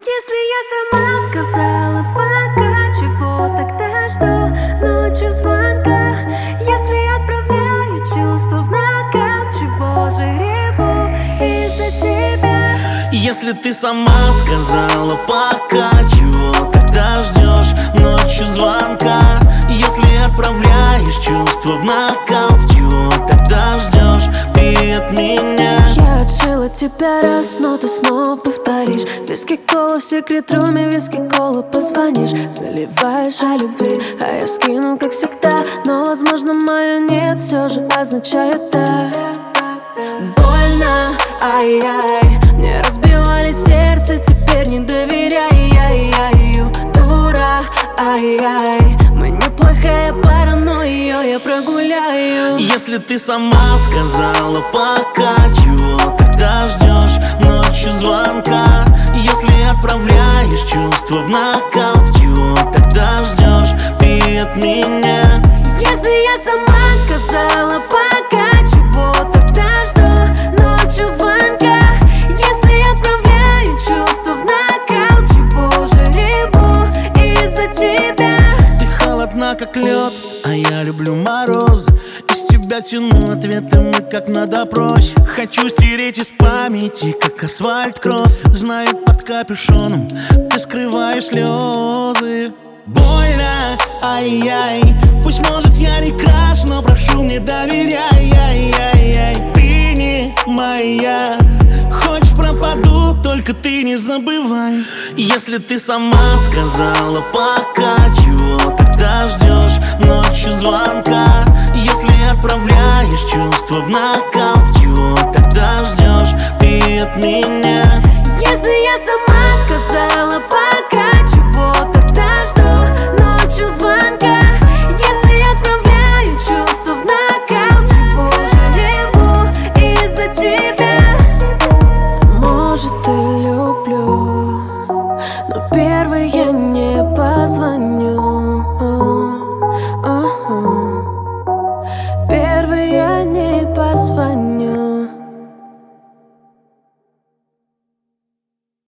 Если я сама сказала пока, чего тогда жду ночью звонка? Если отправляю чувства в нокаут, чего же реву из-за тебя? Если ты сама сказала пока, чего тогда ждешь ночью звонка? Если отправляешь чувства в нокаут, чего тогда ждешь ты от меня? Я отшила тебя раз, но ты снова повторишь. Виски кола в секрет-руме, виски кола позвонишь. Заливаешь о любви, а я скину, как всегда. Но, возможно, мое нет все же означает да. Больно, ай-яй, мне разбивали сердце, теперь не доверяй, ай-яй-яй. Дура, ай-яй, мы неплохая пара, но ее я прогуляю. Если ты сама сказала пока, чего тогда ждешь ночью звонка? Если отправляешь чувства в нокаут, чего тогда ждешь ты от меня? Если я сама сказала пока, чего тогда жду ночью звонка? Если отправляю чувства в нокаут, чего же реву из-за тебя? Ты холодна, как лед, а я люблю мороз. Из тебя тяну ответы, мы как на допросе. Хочу стереть из памяти, как асфальт-кросс. Знаю, под капюшоном ты скрываешь слезы. Больно, ай-яй, пусть, может, я не краш, но прошу, мне доверяй, ай-яй-яй. Ты не моя, хочешь пропаду, только ты не забывай. Если ты сама сказала пока, чего тогда ждешь ночью звонка? Если отправляешь чувства в нокаут, чего тогда ждешь ты от меня? Если я сама сказала пока, чего тогда жду ночью звонка? Если отправляю чувства в нокаут, чего же реву из-за тебя? Может, и люблю, но первый